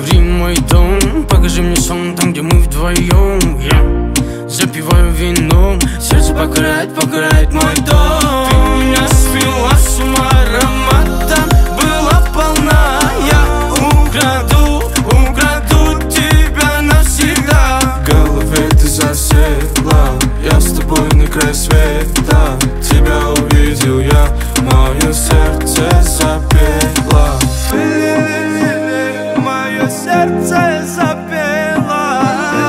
Открой мой дом, покажи мне сон там, где мы вдвоем. Я запиваю вином, сердце покоряет мой дом. Ты меня свела с ума ароматом, была полна. Я украду тебя навсегда. В голове ты засела, я с тобой на край света. Тебя увидел я, мое сердце запело. Мое сердце запело.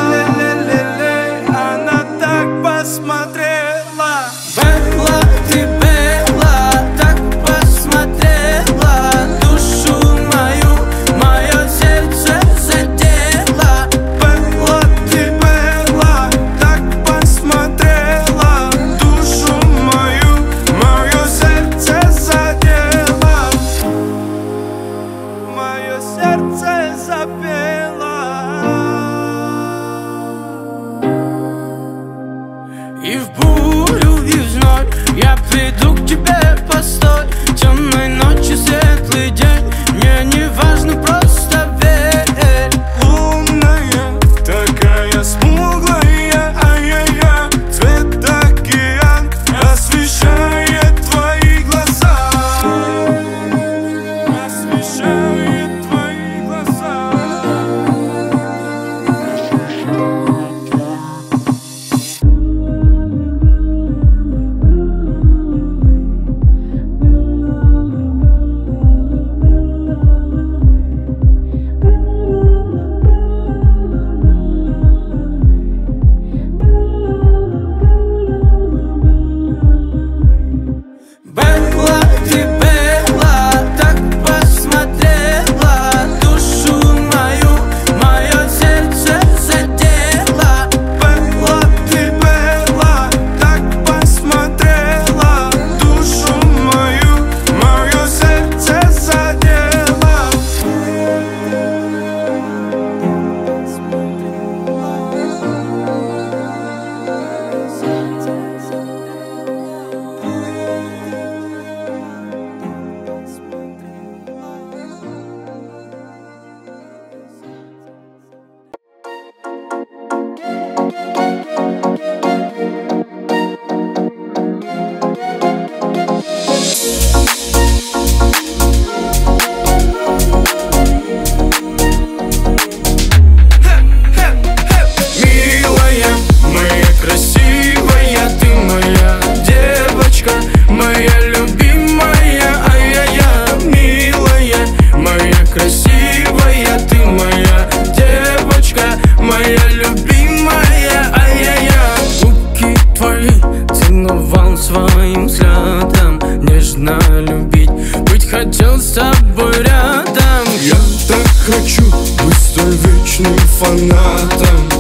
Она так посмотрела. Белла, ты Белла, так посмотрела. Душу мою, мое сердце задела. Белла, ты Белла, так посмотрела. Душу мою, мое сердце задела. Мое сердце запело. И в бурю, и в зной я приду к тебе, постой. Темной ночи, светлый день, мне не важно, просто верь. Лунная, такая смуглая, ай-яй-яй. Цвет океан освещает твои глаза. Освещает твои глаза. Белла, ты Белла, так посмотрела. Душу мою, мое сердце задела. Белла, ты Белла, так посмотрела. Душу мою, мое сердце задела. Милая, моя красивая, ты моя девочка, моя любимая, ай-яй-яй. Милая, моя красивая, ты моя девочка, моя любимая, ай-яй-яй. Руки твои целовал своим взглядом, нежно любить, быть хотел с тобой рядом. Я так хочу быть столь вечным фанатом.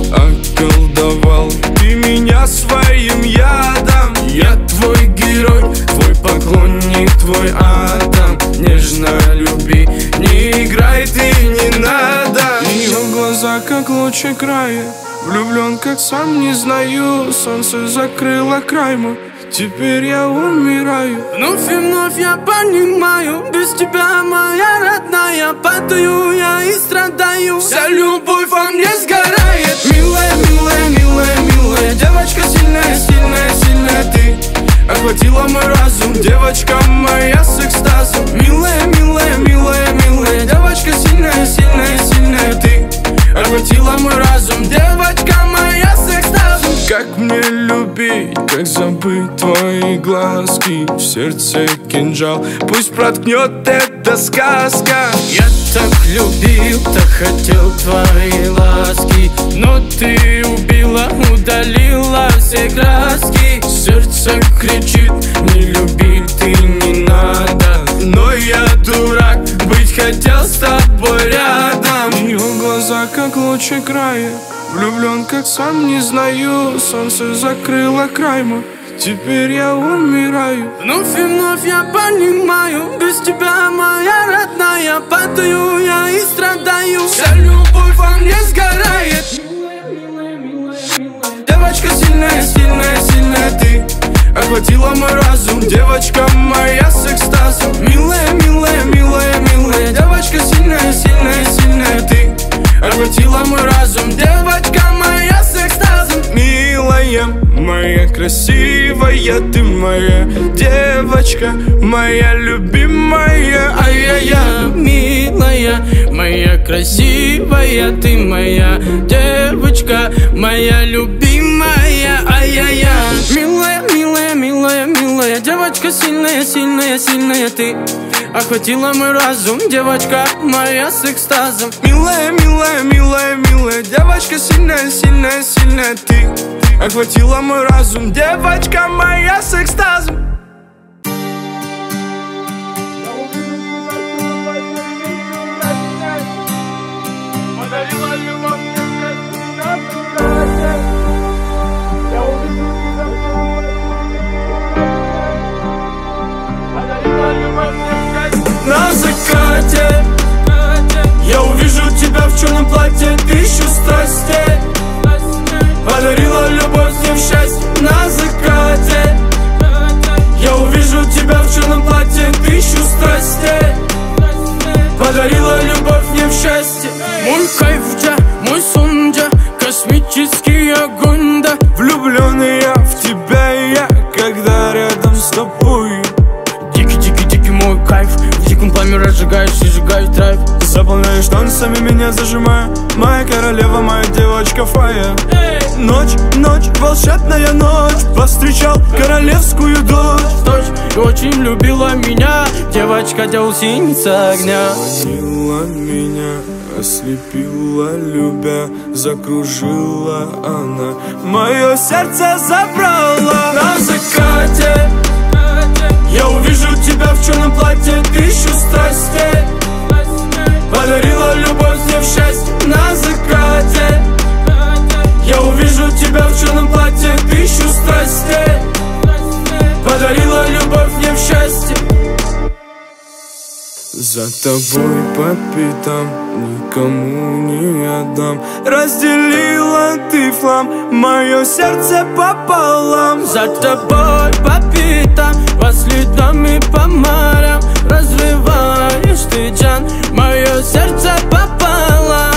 Околдовал ты меня своим ядом. Я твой герой, твой поклонник, твой атом. Нежно люби, не играй ты, не надо. Ее глаза как лучи края, влюблен как сам не знаю. Солнце закрыло край мой, теперь я умираю. Вновь и вновь я понимаю, без тебя, моя родная, падаю я и страдаю. Вся любовь во мне сгорает. Милая, милая, милая, милая девочка, сильная, сильная, сильная ты. Охватила мой разум, девочка моя с экстазом. Милая, милая, милая, милая девочка, сильная, сильная, сильная ты. Охватила мой разум, девочка моя с экстазом. Как мне любить, как забыть твои глазки? В сердце кинжал, пусть проткнет эта сказка. Я так любил, так хотел твои ласки, но ты убила, удалила все краски. Сердце кричит, не люби ты, не надо. Но я дурак, быть хотел с тобой рядом. Ее глаза как лучи края, влюблен как сам не знаю. Солнце закрыло край мой, теперь я умираю. Вновь и вновь я понимаю, без тебя, моя родная, падаю я и страдаю. Вся любовь во мне сгорает. Девочка сильная, сильная, сильная ты. Охватила мой разум, девочка моя с экстазом. Милая, милая, милая, милая девочка, сильная, сильная, сильная ты. красивая, ты моя девочка, моя любимая. Ай-яй-яй, милая, моя красивая, ты моя девочка, моя любимая. Ай-яй-яй, милая, милая, милая, милая девочка, сильная, сильная, сильная ты. Охватила мой разум, девочка моя с экстазом. Милая, милая, милая, милая девочка, сильная, сильная, сильная ты. Охватила мой разум, девочка моя с экстазом. На закате я увижу тебя в черном платье, тысячу страстей. Подарила любовь, мне в счастье. На закате я увижу тебя в черном платье, тысячу страстей. Подарила любовь, мне в счастье. Мой кайф, да, мой сон, да, космический огонь, да. Влюбленный я в тебя, и я, когда рядом с тобой. Дикий мой кайф, в диком пламя разжигаешь и сжигаешь драйв. Заполняешь танцами, меня зажимая, моя королева, моя девочка Фая. Ночь, ночь, волшебная ночь, повстречал королевскую дочь. И очень любила меня девочка, делсиница огня. Манила меня, ослепила, любя, закружила она, мое сердце забрала. На закате я увижу тебя в черном платье, тысячу страстей. Подарила любовь, мне в счастье. На закате я увижу тебя в черном платье, тысячу страстей. Подарила любовь, мне в счастье. За тобой по пятам, никому не отдам. Разделила ты флам, мое сердце пополам. За тобой по пятам, по следам и по морям. Разрываешь ты, Джан, мое сердце пополам.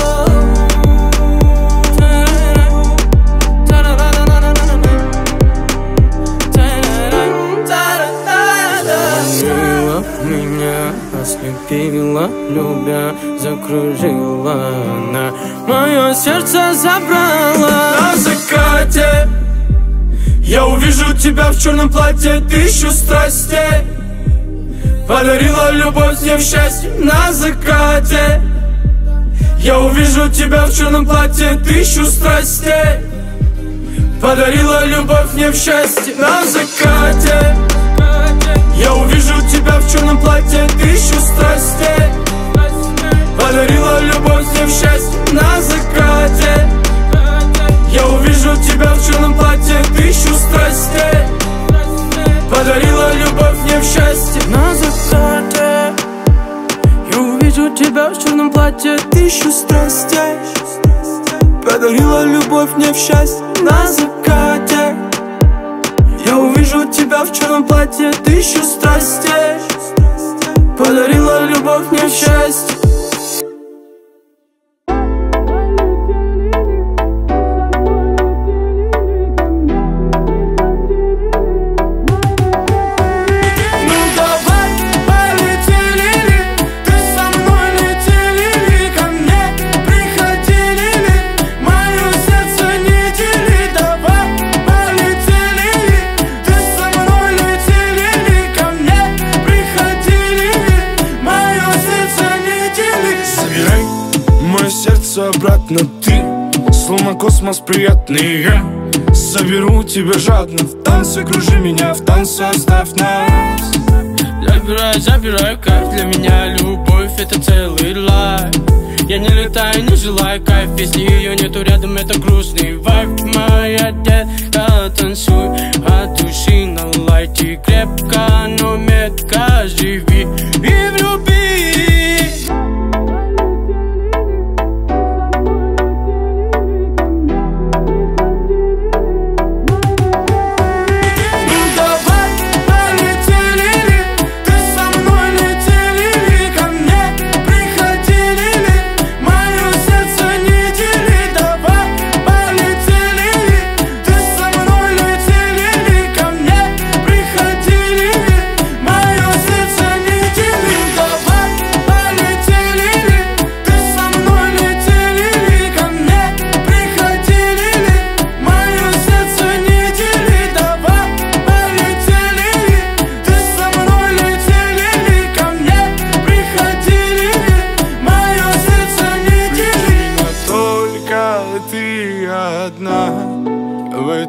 Меня ослепила, любя, закружила она, мое сердце забрала. На закате я увижу тебя в черном платье, тысячу страстей. Подарила любовь, мне в счастье. На закате я увижу тебя в черном платье, тысячу страстей. Подарила любовь, мне в счастье. На закате я увижу тебя в черном платье, тысячу страстей. Подарила любовь, мне в счастье. На закате я увижу тебя в черном платье, тысячу страстей. Подарила любовь, мне в счастье. На закате я увижу тебя в черном платье, тысячу страстей. Подарила любовь, мне в счастье. На закате я увижу тебя в черном платье, тысячу страстей. Подарила любовь, мне в счастье. Обратно ты, словно космос приятный. Я соберу тебя жадно, в танце кружи меня, в танце оставь нас. Забирай кайф, для меня любовь это целый лайф. Я не летаю, не желаю кайф, если ее нету рядом, это грустный вайб. Моя детка, танцуй от души, налейте крепко, но метко живи и влюби.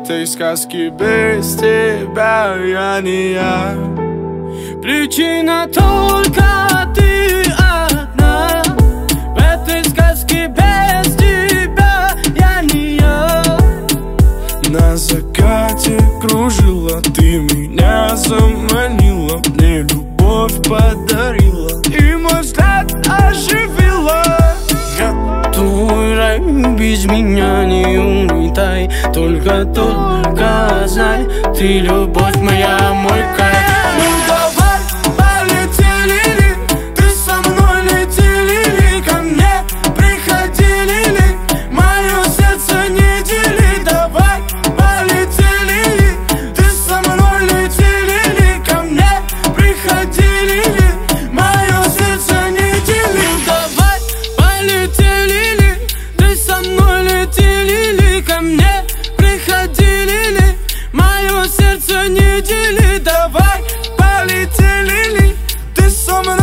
этой сказке без тебя я не я. Причина только ты одна. В этой сказке без тебя я не я. На закате кружила, ты меня заманила, мне любовь подарила и мой взгляд оживила. Твой рай без меня не улетай, только знай, ты любовь моя, мой кайф. Ну давай, полетели ли, ты со мной летели ли, ко мне приходили ли, мое сердце не дели. Давай, полетели ли, ты со мной летели ли, ко мне приходили ли, мое сердце не дели. Давай, полетели ли, ты со мной летели ли, ко мне приходили ли, мое сердце не дели. Давай, полетели ли, ты со мной